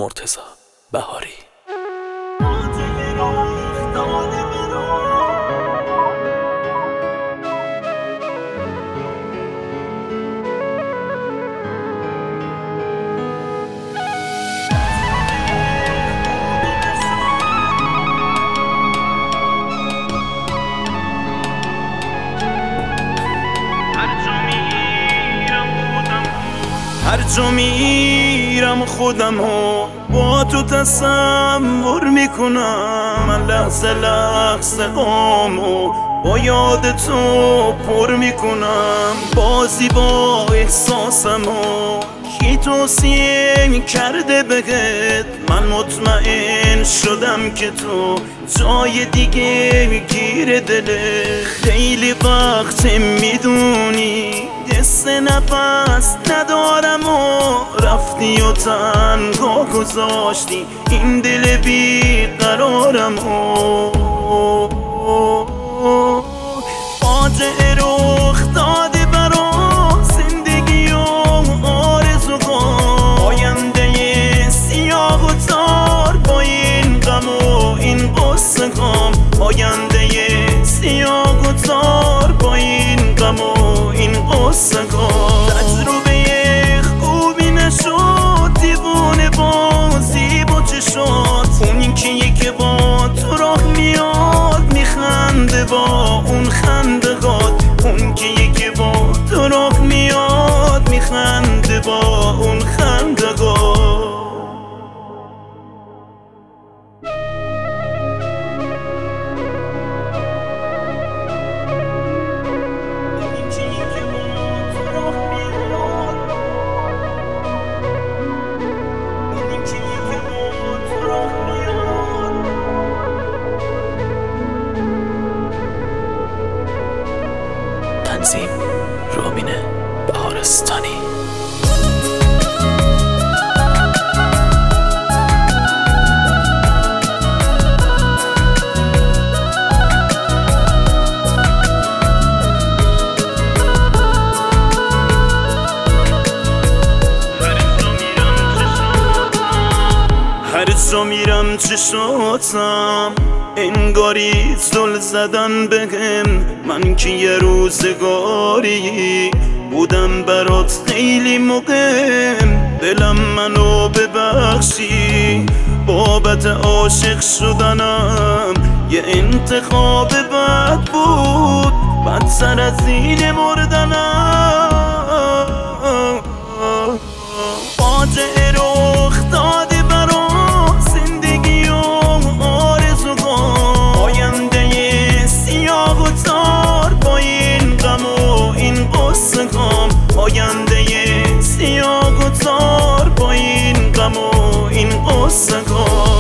مرتضی بهاری. هر جا میرم خودمو با تو تصور میکنم، من لحظه لحظه قامو با یاد تو پر میکنم. بازی با احساسمو کی توصیه کرده بهت، من مطمئن شدم که تو جای دیگه گیر دلت. خیلی وقت میدونی دست نفس ندارم و رفتی و تنها گذاشتی این دل بی قرارم و فاجعه رخ داده برا زندگی و آرزوها، آینده سیاه و تار با این غم و این قصه هام، آینده سیاه و تار با این غم و این قصه هام. تجربه خوبی نشد، دیوونه بازی با چشات، اون که با تو راه میاد میخنده با اون خندهات، اون که با تو راه میاد میخنده با اون خندهات. تنظیم رامین بهارستانی. هر جا میرم چشاتم انگاری زل زدن بهم، من که یه روزگاری بودم برات خیلی مهم. دلم منو ببخشی بابت عاشق شدنم، یه انتخاب بد بود بدتر از این مردنم. فاجعه رخ داده برا زندگی و آرزوها، آینده سیاه و تار با این غم و این قصه هام، آینده سیاه و تار با این غم و این قصه هام.